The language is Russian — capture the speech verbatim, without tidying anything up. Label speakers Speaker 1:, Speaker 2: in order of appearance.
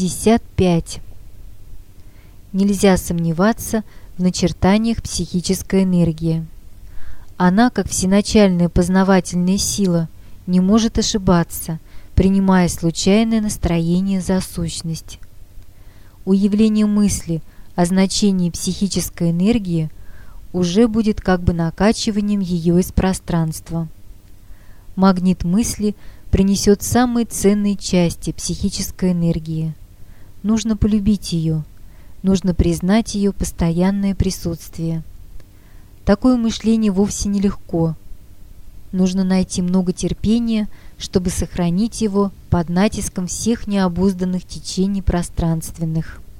Speaker 1: пятьдесят пять. Нельзя сомневаться в начертаниях психической энергии. Она, как всеначальная познавательная сила, не может ошибаться, принимая случайное настроение за сущность. Уявление мысли о значении психической энергии уже будет как бы накачиванием ее из пространства. Магнит мысли принесет самые ценные части психической энергии. Нужно полюбить ее, нужно признать ее постоянное присутствие. Такое мышление вовсе нелегко. Нужно найти много терпения, чтобы сохранить его под натиском всех необузданных течений пространственных.